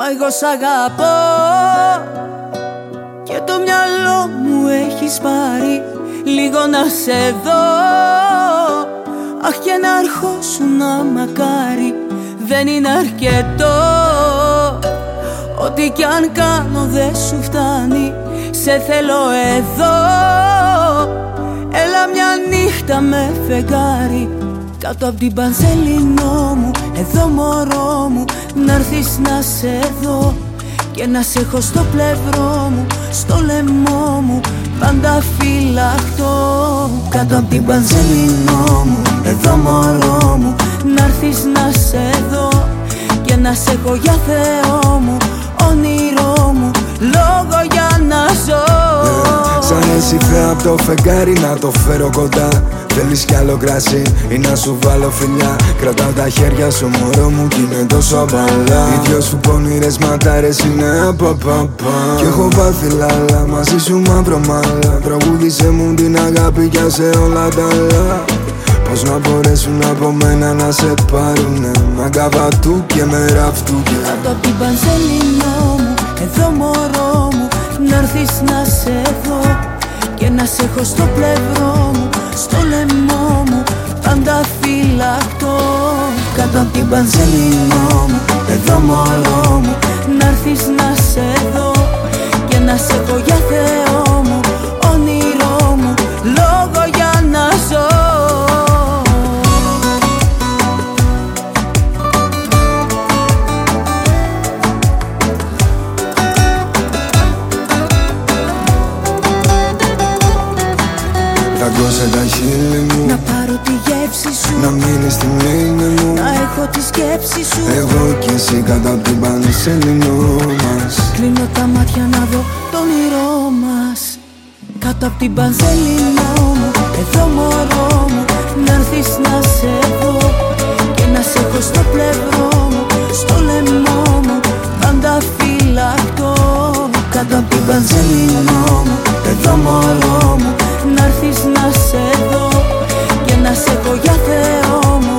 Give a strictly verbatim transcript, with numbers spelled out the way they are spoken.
Μα εγώ σ' αγαπώ και το μυαλό μου έχεις πάρει. Λίγο να σε δω, αχ και να αρχόσουν να μακάρι. Δεν είναι αρκετό, ό,τι κι αν κάνω δεν σου φτάνει. Σε θέλω εδώ, έλα μια νύχτα με φεγγάρι. Κάτω απ' την πανσελινό μου, εδώ μωρό μου, να'ρθεις να σε δω και να σε έχω στο πλευρό μου, στο λαιμό μου, πάντα φυλαχτό. Κάτω απ' την πανσελινό μου, εδώ μωρό μου, να'ρθεις να σε δω και να σε έχω για Θεό μου, όνειρό μου, λόγο για να ζω. yeah. Σαν εσύ θέλω απ' το φεγγάρι να το φέρω κοντά. Θέλεις κι άλλο κρασί ή να σου βάλω φιλιά. Κρατάω τα χέρια σου μωρό μου κι είναι τόσο απαλά. Οι δυο σου πονηρές ματάρες είναι απαπαπα. Κι έχω πάθει λάλα, μαζί σου μαύρο μάλα. Τραγούδισε μου την αγάπη για σε όλα τα άλλα. Πώς να μπορέσουν από μένα να σε πάρουνε, μ' αγκαβατού και με ραφτού. Κάτω απ' την πανσελινό μου, εδώ μωρό μου, να'ρθεις να σε δω και να σε έχω στο πλευρό μου, στο λαιμό μου, πάντα φυλαχτό. Κάτω απ' την πανσελινό μου, εδώ μωρό μου, να'ρθεις να σε δω και να σε έχω για Θεό μου, όνειρό μου, λόγο για να ζω. Δαγκώσε τα χείλη μου, να πάρω τη γεύση σου, να μείνεις στη μνήμη μου, να έχω τη σκέψη σου. εγώ κι εσύ κάτω απ' την πανσελινό μας. Κλείνω τα μάτια να δω το όνειρό μας. Κάτω απ' την πανσελινό μου, εδώ μωρό μου, να'ρθεις να σε δω και να σε έχω στο πλευρό μου, στο λαιμό μου, πάντα φυλαχτό. Κάτω απ' την πανσελινό μου, εδώ μωρό μου, να'ρθεις να σε δω και να σε έχω για Θεό μου,